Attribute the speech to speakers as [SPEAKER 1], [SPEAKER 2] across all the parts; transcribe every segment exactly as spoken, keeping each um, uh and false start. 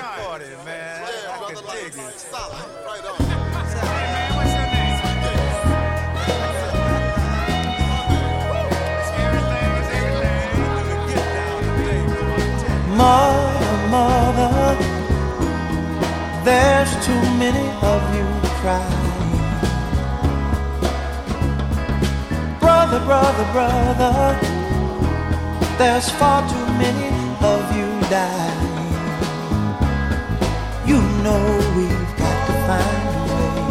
[SPEAKER 1] forty, man.
[SPEAKER 2] Yeah,
[SPEAKER 1] I
[SPEAKER 2] brother,
[SPEAKER 1] can
[SPEAKER 2] like,
[SPEAKER 1] dig it.
[SPEAKER 2] solid. Right on.
[SPEAKER 1] Hey, man, what's your name? Everything is everything. Get down today, boy.
[SPEAKER 3] Mother, mother, there's too many of you crying. Brother, brother, brother, there's far too many of you dying. You know we've got to find a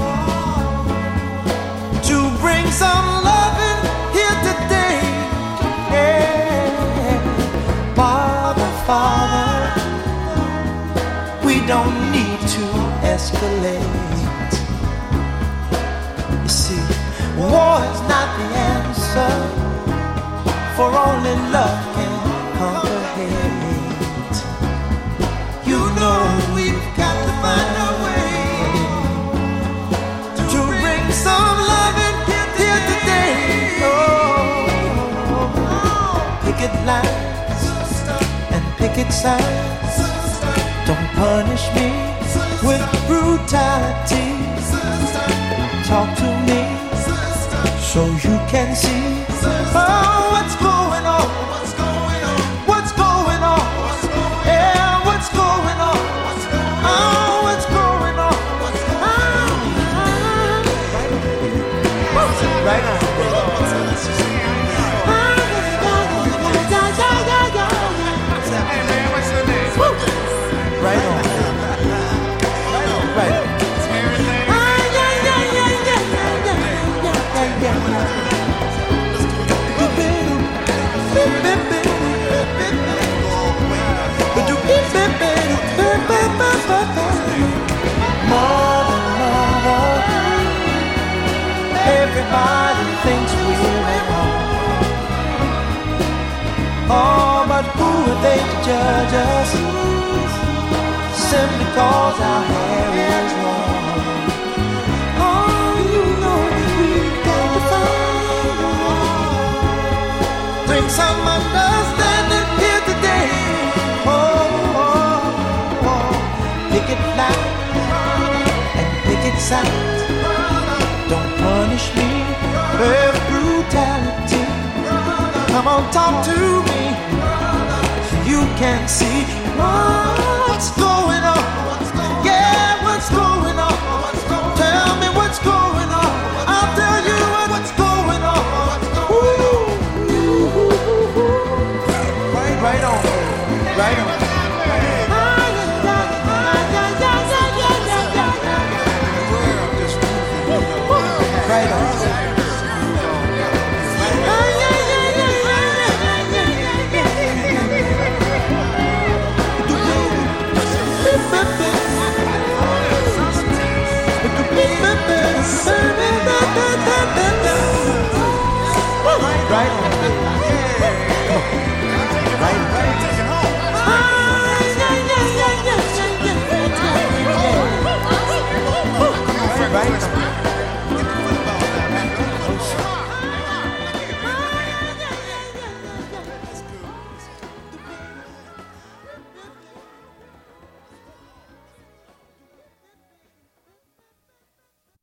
[SPEAKER 3] way to bring some loving here today. Yeah. Father, Father, we don't need to escalate. You see, war is not the answer, for only love can conquer hate. You know we've got to find a way to bring some loving here today. Oh, picket lines and picket signs, don't punish me with brutality. Talk to me so you can see oh, what's going on. What's going on? Yeah, what's going on? Oh, what's going on? Ah, right on.
[SPEAKER 1] Hey, man, what's your name?
[SPEAKER 3] Right on. Right on.
[SPEAKER 1] Everything.
[SPEAKER 3] Mother, mother, everybody thinks we're at home. Oh, but who are they to judge us? Simply cause our hair is long. Oh, you know we've got to find a way. Bring some understanding here today. Oh, oh, oh. Picket line and picket signs, don't punish me with brutality. Come on, talk to me so you can see what's going on. Yeah, what's going on? Tell me what's going on. I'll tell you what's going on. Ooh. Right on, right on. Right on. Right on.